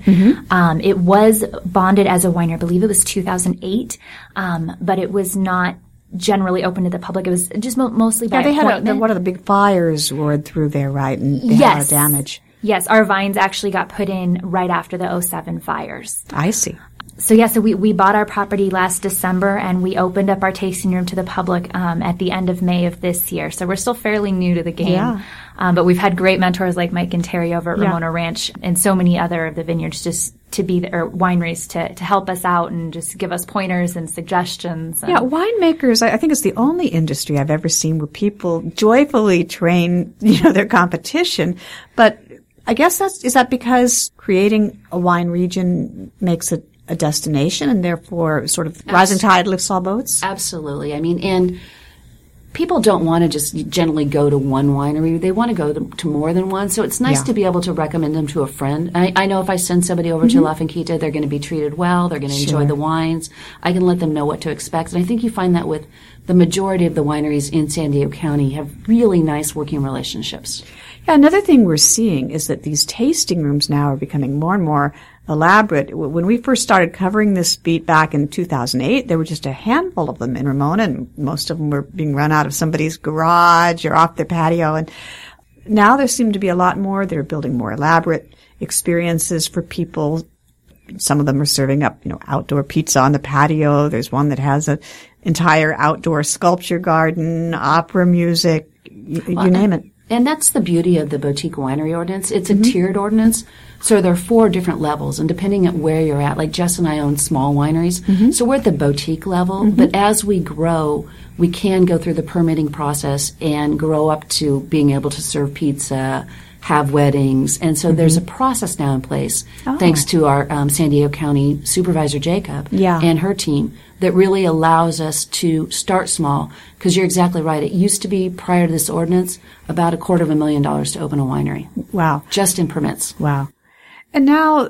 It was bonded as a winery. I believe it was 2008, but it was not generally open to the public. It was just mostly by appointment. They had one of the big fires roared through there, right? And they had a lot of damage. Yes, our vines actually got put in right after the 2007 fires. I see. So we bought our property last December, and we opened up our tasting room to the public at the end of May of this year. So we're still fairly new to the game. Yeah. But we've had great mentors like Mike and Terry over at Ramona Ranch and so many other of the vineyards just to be or wineries to help us out and just give us pointers and suggestions. Yeah, winemakers, I think it's the only industry I've ever seen where people joyfully train, their competition. But I guess is that because creating a wine region makes it a destination and therefore sort of rising tide lifts all boats? Absolutely. I mean, and people don't want to just generally go to one winery. They want to go to more than one. So it's nice to be able to recommend them to a friend. I know if I send somebody over to La Finquita, they're going to be treated well. They're going to enjoy the wines. I can let them know what to expect. And I think you find that with the majority of the wineries in San Diego County have really nice working relationships. Yeah, another thing we're seeing is that these tasting rooms now are becoming more and more elaborate. When we first started covering this beat back in 2008, there were just a handful of them in Ramona, and most of them were being run out of somebody's garage or off their patio. And now there seem to be a lot more. They're building more elaborate experiences for people. Some of them are serving up, outdoor pizza on the patio. There's one that has an entire outdoor sculpture garden, opera music, you name it. And that's the beauty of the Boutique Winery Ordinance. It's a tiered ordinance. So there are 4 different levels, and depending on where you're at, like Jess and I own small wineries, so we're at the boutique level, but as we grow, we can go through the permitting process and grow up to being able to serve pizza, have weddings, and so there's a process now in place, thanks to our San Diego County Supervisor Jacob and her team, that really allows us to start small, because you're exactly right. It used to be, prior to this ordinance, about $250,000 to open a winery. Wow. Just in permits. Wow. And now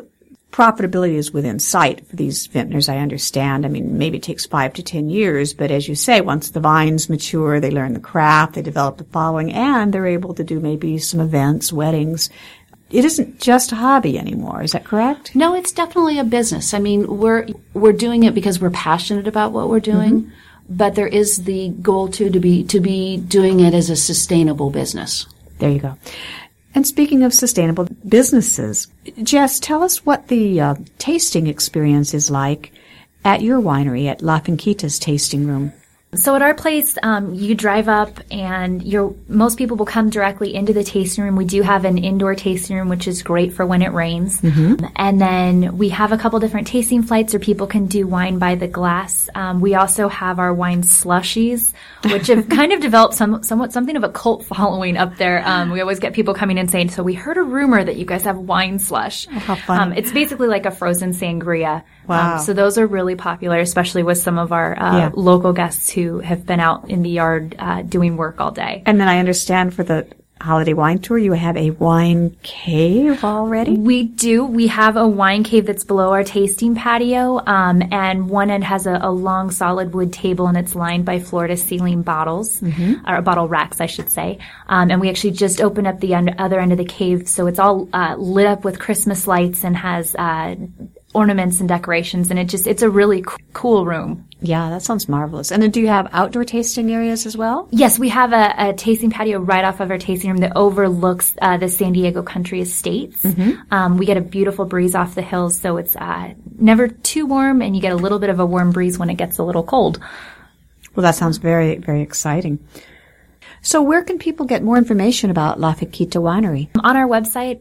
profitability is within sight for these vintners, I understand. I mean, maybe it takes 5 to 10 years, but as you say, once the vines mature, they learn the craft, they develop the following, and they're able to do maybe some events, weddings. It isn't just a hobby anymore. Is that correct? No, it's definitely a business. I mean, we're doing it because we're passionate about what we're doing, but there is the goal to be doing it as a sustainable business. There you go. And speaking of sustainable businesses, Jess, tell us what the tasting experience is like at your winery, at La Finquita's tasting room. So at our place, you drive up and most people will come directly into the tasting room. We do have an indoor tasting room, which is great for when it rains. And then we have a couple different tasting flights where people can do wine by the glass. We also have our wine slushies, which have kind of developed somewhat something of a cult following up there. We always get people coming in saying, so we heard a rumor that you guys have wine slush. Oh, how fun. It's basically like a frozen sangria. Wow. So those are really popular, especially with some of our local guests who have been out in the yard doing work all day. And then I understand for the holiday wine tour, you have a wine cave already? We do. We have a wine cave that's below our tasting patio, and one end has a long solid wood table, and it's lined by floor-to-ceiling bottles, or bottle racks, I should say. And we actually just opened up the other end of the cave, so it's all lit up with Christmas lights and has ornaments and decorations, and it's a really cool room. Yeah, that sounds marvelous. And then do you have outdoor tasting areas as well? Yes, we have a tasting patio right off of our tasting room that overlooks the San Diego Country Estates. We get a beautiful breeze off the hills, so it's never too warm, and you get a little bit of a warm breeze when it gets a little cold. Well, that sounds very, very exciting. So where can people get more information about La Finquita Winery? On our website,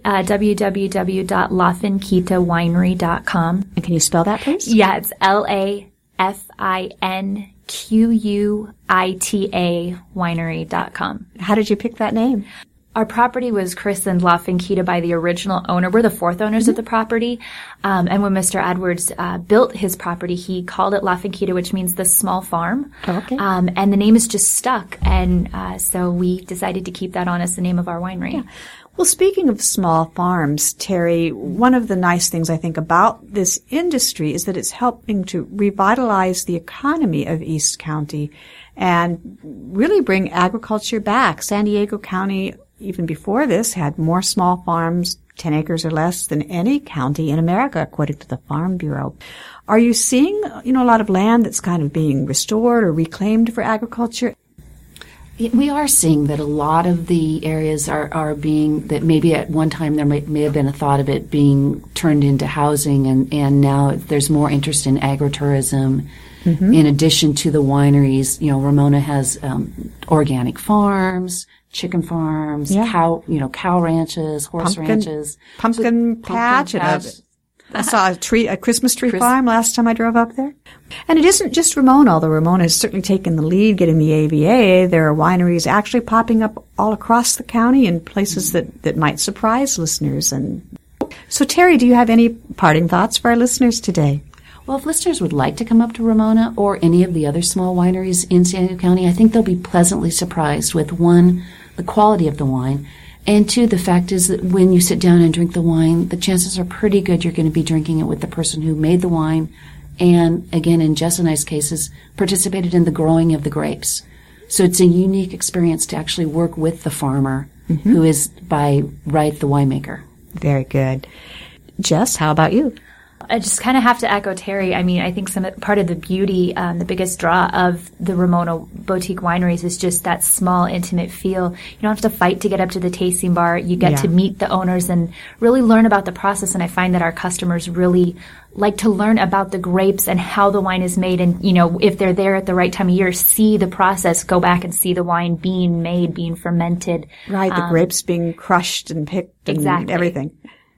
www.lafinquitawinery.com. And can you spell that, please? Yeah, it's LaFinquita winery.com. How did you pick that name? Our property was christened La Finquita by the original owner. We're the fourth owners of the property. And when Mr. Edwards built his property, he called it La Finquita, which means the small farm. Oh, okay. And the name is just stuck. And so we decided to keep that on as the name of our winery. Yeah. Well, speaking of small farms, Terry, one of the nice things I think about this industry is that it's helping to revitalize the economy of East County and really bring agriculture back. San Diego County, even before this, had more small farms, 10 acres or less, than any county in America, according to the Farm Bureau. Are you seeing, a lot of land that's kind of being restored or reclaimed for agriculture? We are seeing that a lot of the areas are being, that maybe at one time there may have been a thought of it being turned into housing, and now there's more interest in agritourism. In addition to the wineries, Ramona has organic farms, chicken farms, cow ranches, horse ranches. Pumpkin patch. I saw a Christmas tree farm last time I drove up there. And it isn't just Ramona, although Ramona has certainly taken the lead getting the AVA. There are wineries actually popping up all across the county in places that might surprise listeners. And so, Terry, do you have any parting thoughts for our listeners today? Well, if listeners would like to come up to Ramona or any of the other small wineries in San Diego County, I think they'll be pleasantly surprised with, one, the quality of the wine, and two, the fact is that when you sit down and drink the wine, the chances are pretty good you're going to be drinking it with the person who made the wine and, again, in Jess and I's cases, participated in the growing of the grapes. So it's a unique experience to actually work with the farmer who is, by right, the winemaker. Very good. Jess, how about you? I just kind of have to echo Terry. I mean, I think part of the beauty, the biggest draw of the Ramona Boutique Wineries is just that small, intimate feel. You don't have to fight to get up to the tasting bar. You get to meet the owners and really learn about the process. And I find that our customers really like to learn about the grapes and how the wine is made. And, if they're there at the right time of year, see the process, go back and see the wine being made, being fermented. Right, the grapes being crushed and picked and everything.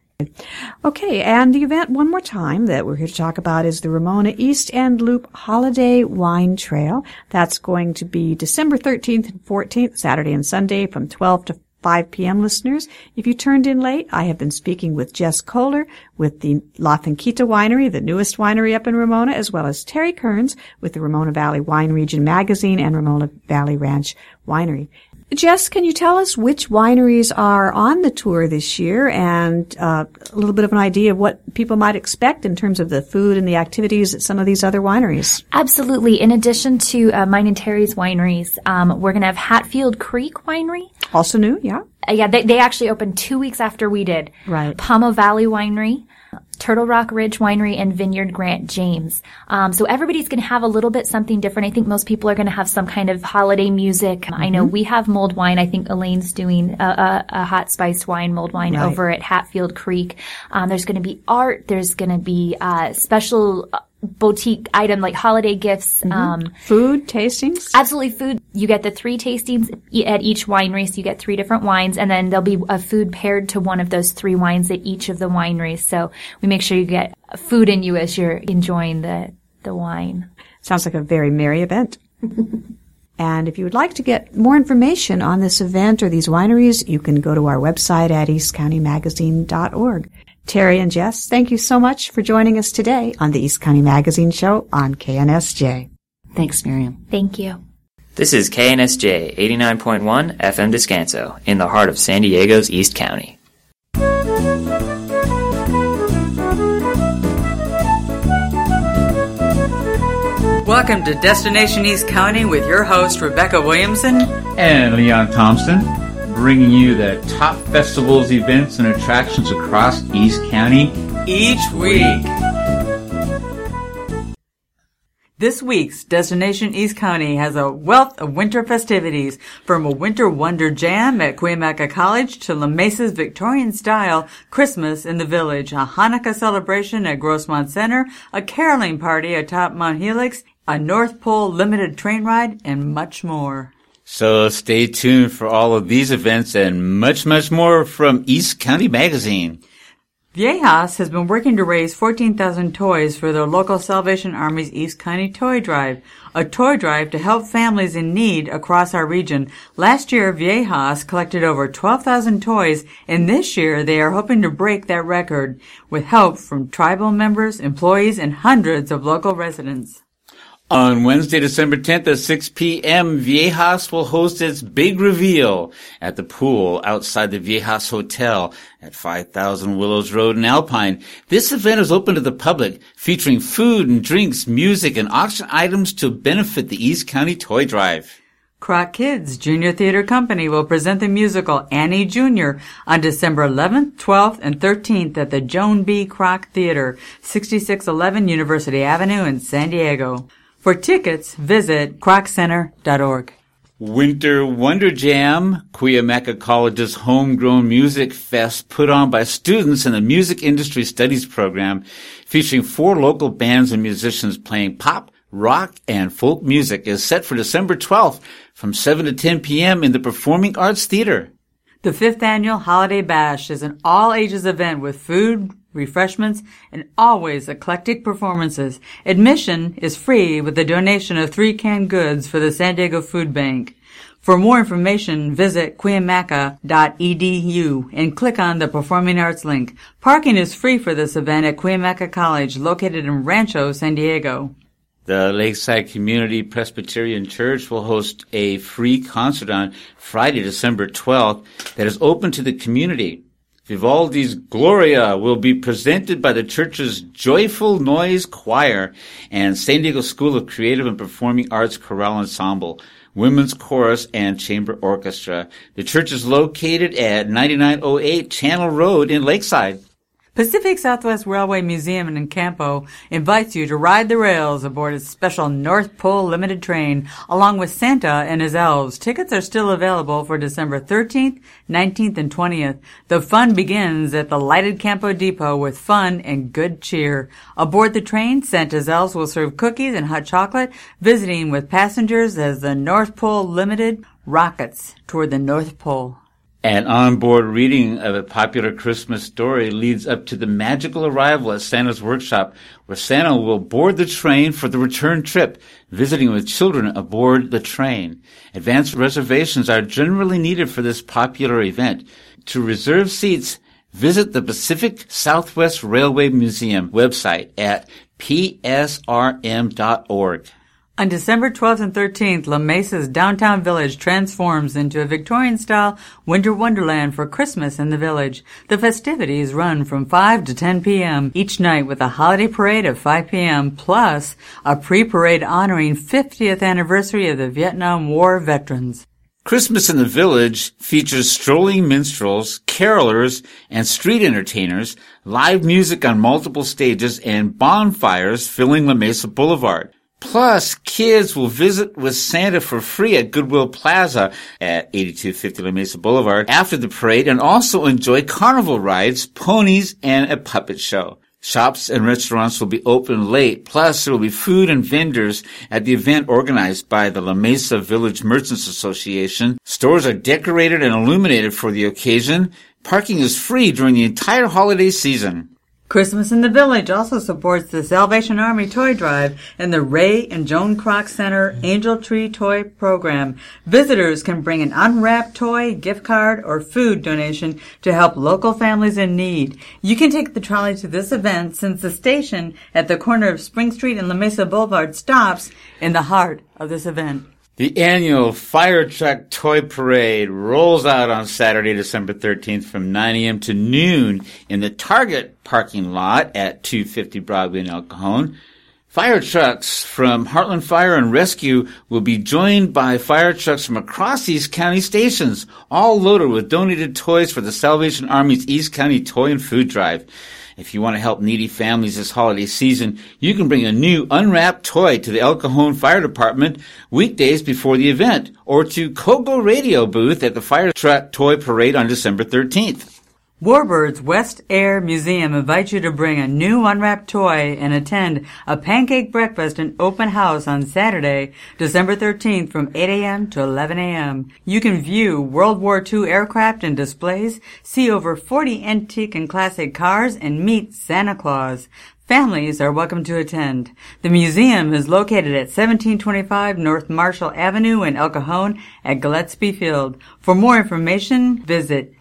Okay, and the event, one more time, that we're here to talk about is the Ramona East End Loop Holiday Wine Trail. That's going to be December 13th and 14th, Saturday and Sunday, from 12 to 5 p.m., listeners. If you turned in late, I have been speaking with Jess Kohler with the La Finquita Winery, the newest winery up in Ramona, as well as Terry Kearns with the Ramona Valley Wine Region Magazine and Ramona Valley Ranch Winery. Jess, can you tell us which wineries are on the tour this year and a little bit of an idea of what people might expect in terms of the food and the activities at some of these other wineries? Absolutely. In addition to mine and Terry's wineries, we're going to have Hatfield Creek Winery. Also new, yeah? Yeah, they actually opened 2 weeks after we did. Right. Pomo Valley Winery, Turtle Rock Ridge Winery, and Vineyard Grant James. So everybody's going to have a little bit something different. I think most people are going to have some kind of holiday music. Mm-hmm. I know we have mulled wine. I think Elaine's doing a hot spiced wine, mulled wine right. over at Hatfield Creek. There's going to be art. There's going to be special boutique item like holiday gifts. Food tastings? Absolutely food. You get the 3 tastings at each winery, so you get 3 different wines, and then there'll be a food paired to one of those 3 wines at each of the wineries. So we make sure you get food in you as you're enjoying the wine. Sounds like a very merry event. And if you would like to get more information on this event or these wineries, you can go to our website at eastcountymagazine.org. Terry and Jess, thank you so much for joining us today on the East County Magazine Show on KNSJ. Thanks, Miriam. Thank you. This is KNSJ 89.1 FM Descanso in the heart of San Diego's East County. Welcome to Destination East County with your host, Rebecca Williamson and Leon Thompson, bringing you the top festivals, events, and attractions across East County each week. This week's Destination East County has a wealth of winter festivities, from a winter wonder jam at Cuyamaca College to La Mesa's Victorian-style Christmas in the Village, a Hanukkah celebration at Grossmont Center, a caroling party atop Mount Helix, a North Pole limited train ride, and much more. So stay tuned for all of these events and much, much more from East County Magazine. Viejas has been working to raise 14,000 toys for their local Salvation Army's East County Toy Drive, a toy drive to help families in need across our region. Last year, Viejas collected over 12,000 toys, and this year they are hoping to break that record with help from tribal members, employees, and hundreds of local residents. On Wednesday, December 10th at 6 p.m., Viejas will host its big reveal at the pool outside the Viejas Hotel at 5000 Willows Road in Alpine. This event is open to the public, featuring food and drinks, music, and auction items to benefit the East County Toy Drive. Kroc Kids Junior Theater Company will present the musical Annie Jr. on December 11th, 12th, and 13th at the Joan B. Kroc Theater, 6611 University Avenue in San Diego. For tickets, visit kroccenter.org. Winter Wonder Jam, Cuyamaca College's homegrown music fest put on by students in the Music Industry Studies program, featuring 4 local bands and musicians playing pop, rock, and folk music, is set for December 12th from 7 to 10 p.m. in the Performing Arts Theater. The 5th Annual Holiday Bash is an all-ages event with food, refreshments, and always eclectic performances. Admission is free with a donation of 3 canned goods for the San Diego Food Bank. For more information, visit cuyamaca.edu and click on the Performing Arts link. Parking is free for this event at Cuyamaca College, located in Rancho, San Diego. The Lakeside Community Presbyterian Church will host a free concert on Friday, December 12th that is open to the community. Vivaldi's Gloria will be presented by the church's Joyful Noise Choir and San Diego School of Creative and Performing Arts Chorale Ensemble, Women's Chorus, and Chamber Orchestra. The church is located at 9908 Channel Road in Lakeside. Pacific Southwest Railway Museum in Campo invites you to ride the rails aboard its special North Pole limited train, along with Santa and his elves. Tickets are still available for December 13th, 19th, and 20th. The fun begins at the lighted Campo Depot with fun and good cheer. Aboard the train, Santa's elves will serve cookies and hot chocolate, visiting with passengers as the North Pole Limited rockets toward the North Pole. An onboard reading of a popular Christmas story leads up to the magical arrival at Santa's workshop, where Santa will board the train for the return trip, visiting with children aboard the train. Advanced reservations are generally needed for this popular event. To reserve seats, visit the Pacific Southwest Railway Museum website at psrm.org. On December 12th and 13th, La Mesa's downtown village transforms into a Victorian-style winter wonderland for Christmas in the village. The festivities run from 5 to 10 p.m. each night with a holiday parade at 5 p.m. plus a pre-parade honoring 50th anniversary of the Vietnam War veterans. Christmas in the Village features strolling minstrels, carolers, and street entertainers, live music on multiple stages, and bonfires filling La Mesa Boulevard. Plus, kids will visit with Santa for free at Goodwill Plaza at 8250 La Mesa Boulevard after the parade and also enjoy carnival rides, ponies, and a puppet show. Shops and restaurants will be open late, plus there will be food and vendors at the event organized by the La Mesa Village Merchants Association. Stores are decorated and illuminated for the occasion. Parking is free during the entire holiday season. Christmas in the Village also supports the Salvation Army Toy Drive and the Ray and Joan Kroc Center Angel Tree Toy Program. Visitors can bring an unwrapped toy, gift card, or food donation to help local families in need. You can take the trolley to this event since the station at the corner of Spring Street and La Mesa Boulevard stops in the heart of this event. The annual Fire Truck Toy Parade rolls out on Saturday, December 13th from 9 a.m. to noon in the Target parking lot at 250 Broadway in El Cajon. Fire trucks from Heartland Fire and Rescue will be joined by fire trucks from across East County stations, all loaded with donated toys for the Salvation Army's East County Toy and Food Drive. If you want to help needy families this holiday season, you can bring a new unwrapped toy to the El Cajon Fire Department weekdays before the event, or to Kogo Radio booth at the Fire Truck Toy Parade on December 13th. Warbird's West Air Museum invites you to bring a new unwrapped toy and attend a pancake breakfast and open house on Saturday, December 13th from 8 a.m. to 11 a.m. You can view World War II aircraft and displays, see over 40 antique and classic cars, and meet Santa Claus. Families are welcome to attend. The museum is located at 1725 North Marshall Avenue in El Cajon at Gillespie Field. For more information, visit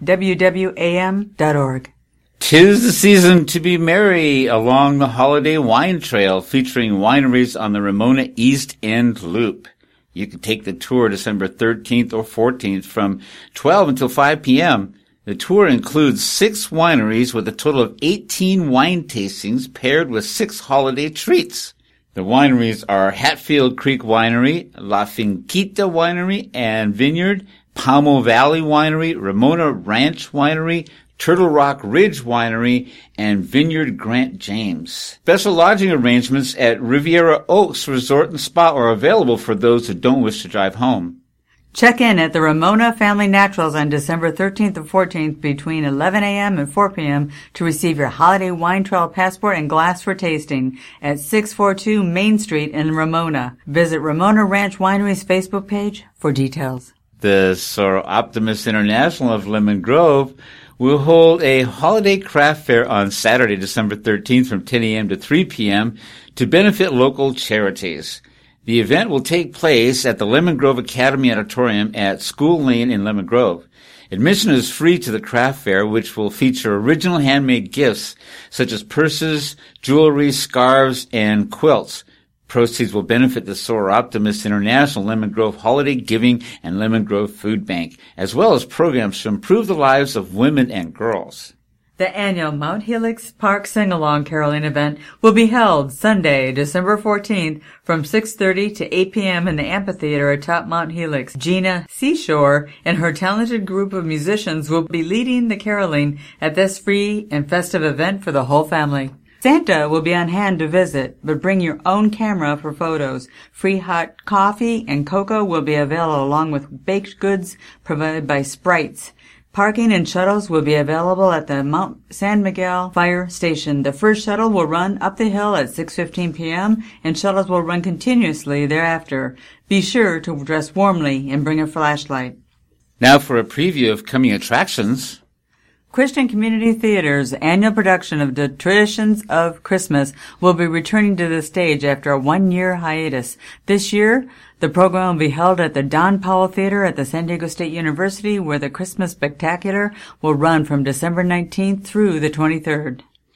wwam.org. 'Tis the season to be merry along the holiday wine trail featuring wineries on the Ramona East End Loop. You can take the tour December 13th or 14th from 12 until 5 p.m. The tour includes 6 wineries with a total of 18 wine tastings paired with 6 holiday treats. The wineries are Hatfield Creek Winery, La Finquita Winery and Vineyard, Palmo Valley Winery, Ramona Ranch Winery, Turtle Rock Ridge Winery, and Vineyard Grant James. Special lodging arrangements at Riviera Oaks Resort and Spa are available for those who don't wish to drive home. Check in at the Ramona Family Naturals on December 13th and 14th between 11 a.m. and 4 p.m. to receive your holiday wine trail passport and glass for tasting at 642 Main Street in Ramona. Visit Ramona Ranch Winery's Facebook page for details. The Soro Optimist International of Lemon Grove will hold a holiday craft fair on Saturday, December 13th from 10 a.m. to 3 p.m. to benefit local charities. The event will take place at the Lemon Grove Academy Auditorium at School Lane in Lemon Grove. Admission is free to the craft fair, which will feature original handmade gifts such as purses, jewelry, scarves, and quilts. Proceeds will benefit the Soro Optimist International Lemon Grove Holiday Giving and Lemon Grove Food Bank, as well as programs to improve the lives of women and girls. The annual Mount Helix Park Sing-Along Caroling event will be held Sunday, December 14th from 6:30 to 8 p.m. in the amphitheater atop Mount Helix. Gina Seashore and her talented group of musicians will be leading the caroling at this free and festive event for the whole family. Santa will be on hand to visit, but bring your own camera for photos. Free hot coffee and cocoa will be available along with baked goods provided by Sprites. Parking and shuttles will be available at the Mount San Miguel Fire Station. The first shuttle will run up the hill at 6:15 p.m. and shuttles will run continuously thereafter. Be sure to dress warmly and bring a flashlight. Now for a preview of coming attractions. Christian Community Theater's annual production of The Traditions of Christmas will be returning to the stage after a 1-year hiatus. This year, the program will be held at the Don Powell Theater at the San Diego State University, where the Christmas Spectacular will run from December 19th through the 23rd.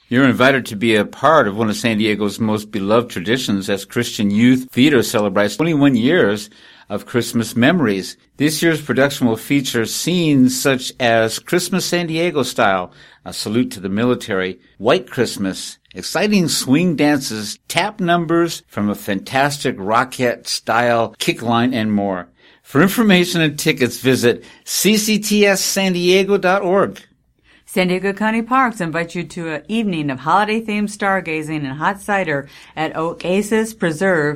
You're invited to be a part of one of San Diego's most beloved traditions as Christian Youth Theater celebrates 21 years of Christmas memories. This year's production will feature scenes such as Christmas San Diego Style, A Salute to the Military, White Christmas, exciting swing dances, tap numbers from a fantastic Rockette-style kick line, and more. For information and tickets, visit cctssandiego.org. San Diego County Parks invite you to an evening of holiday-themed stargazing and hot cider at Oasis Preserve,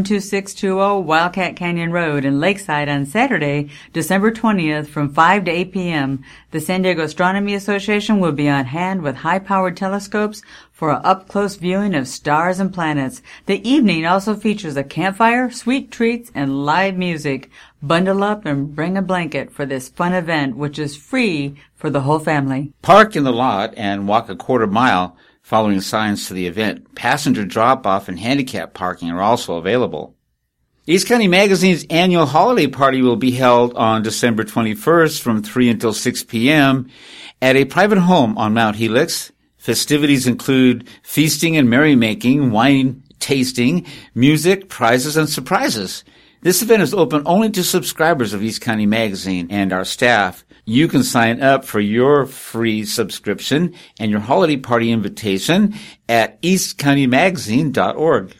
12620 Wildcat Canyon Road in Lakeside on Saturday, December 20th from 5 to 8 p.m. The San Diego Astronomy Association will be on hand with high-powered telescopes for an up-close viewing of stars and planets. The evening also features a campfire, sweet treats, and live music. Bundle up and bring a blanket for this fun event, which is free for the whole family. Park in the lot and walk a quarter mile following signs to the event. Passenger drop-off and handicap parking are also available. East County Magazine's annual holiday party will be held on December 21st from 3 until 6 p.m. at a private home on Mount Helix. Festivities include feasting and merrymaking, wine tasting, music, prizes, and surprises. This event is open only to subscribers of East County Magazine and our staff. You can sign up for your free subscription and your holiday party invitation at eastcountymagazine.org.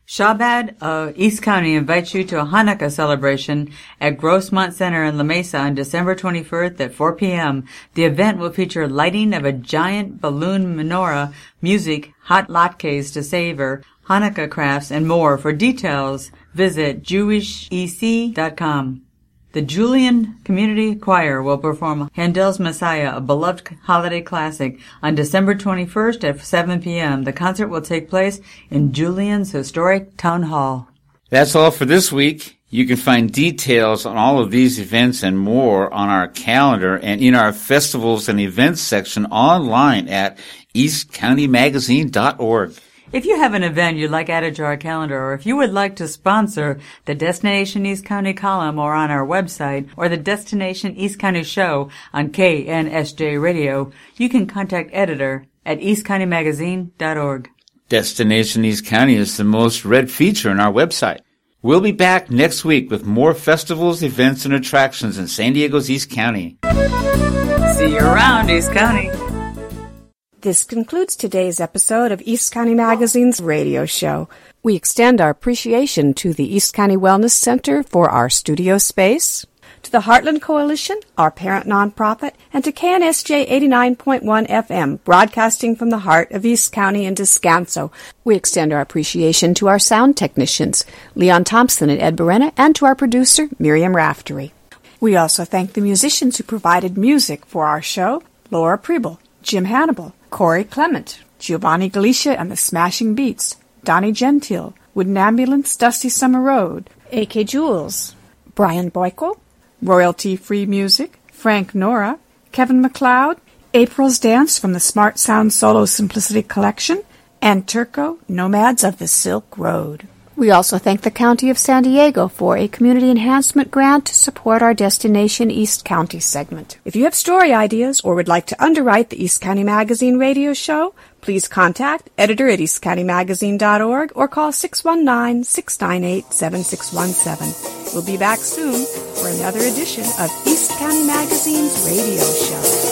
Shabbat East County invites you to a Hanukkah celebration at Grossmont Center in La Mesa on December 21st at 4 p.m. The event will feature lighting of a giant balloon menorah, music, hot latkes to savor, Hanukkah crafts, and more. For details, visit jewishec.com. The Julian Community Choir will perform Handel's Messiah, a beloved holiday classic, on December 21st at 7 p.m. The concert will take place in Julian's historic town hall. That's all for this week. You can find details on all of these events and more on our calendar and in our festivals and events section online at eastcountymagazine.org. If you have an event you'd like added to our calendar, or if you would like to sponsor the Destination East County column or on our website, or the Destination East County show on KNSJ Radio, you can contact editor at eastcountymagazine.org. Destination East County is the most read feature on our website. We'll be back next week with more festivals, events, and attractions in San Diego's East County. See you around, East County. This concludes today's episode of East County Magazine's radio show. We extend our appreciation to the East County Wellness Center for our studio space, to the Heartland Coalition, our parent nonprofit, and to KNSJ 89.1 FM, broadcasting from the heart of East County and Descanso. We extend our appreciation to our sound technicians, Leon Thompson and Ed Berena, and to our producer, Miriam Raftery. We also thank the musicians who provided music for our show, Laura Preble, Jim Hannibal, Corey Clement, Giovanni Galicia and the Smashing Beats, Donnie Gentile, Wooden Ambulance, Dusty Summer Road, A.K. Jules, Brian Boyko, Royalty-Free Music, Frank Nora, Kevin McLeod, April's Dance from the Smart Sound Solo Simplicity Collection, and Turco, Nomads of the Silk Road. We also thank the County of San Diego for a community enhancement grant to support our Destination East County segment. If you have story ideas or would like to underwrite the East County Magazine radio show, please contact editor at eastcountymagazine.org or call 619-698-7617. We'll be back soon for another edition of East County Magazine's radio show.